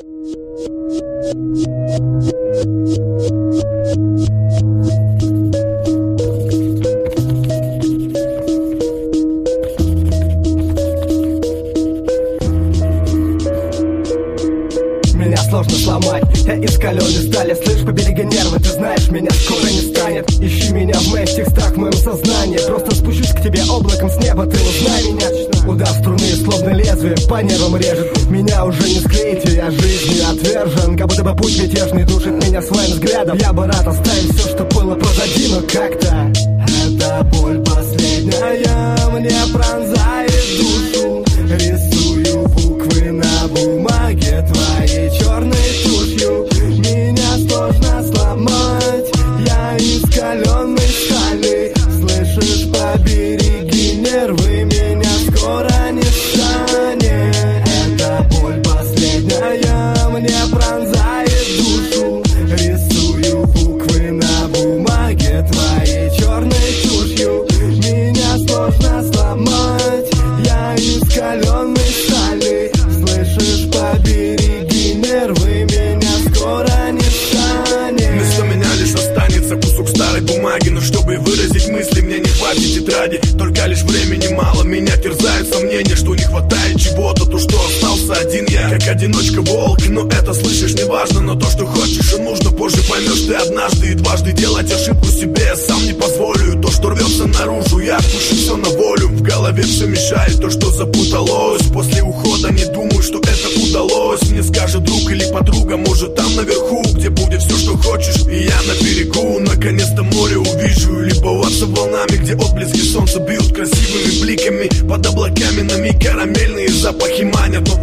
Меня сложно сломать, я из каленой стали. Слышь, побереги нервы, ты знаешь, меня скоро не станет. Ищи меня в моих текстах, в моем сознании. Просто спущусь к тебе облаком с неба, ты узнай меня. Удар струны, словно лезвие, по нервам режет. Меня уже не склеить, я жизнью отвержен. Как будто бы путь мятежный душит меня своим взглядом. Я бы рад оставить все, что было позади, но как-то эта боль последняя мне пронзает душу. Рисую буквы на бумаге твоей черной тушью. Меня сложно сломать, я из каленой стали. Слышишь, побереги нервы, меня скоро не станет. Эта боль последняя мне пронзает душу. Рисую буквы на бумаге твоей черной тушью. Меня сложно сломать, я из каленой стали. Слышишь, побереги нервы, меня скоро не станет. Вместо меня лишь останется кусок старой бумаги. Но чтобы выразить мысли, мне не хватит тетради. Только лишь времени мало, меня терзают сомнения, что не хватает чего-то, то что остался один я. Как одиночка волк, но это слышишь не важно. Но то, что хочешь и нужно, позже поймешь ты однажды. И дважды делать ошибку себе я сам не позволю. То, что рвется наружу, я отпущу все на волю. В голове все мешает то, что запуталось. После ухода не думаю, что это удалось. Мне скажет друг или подруга, может там наверху, где будет все, что хочешь. И я на берегу, наконец-то море увижу. Любоваться волнами, где отблески солнца бьют красивыми бликами. Под облаками на миг карамельные запахи манят. Но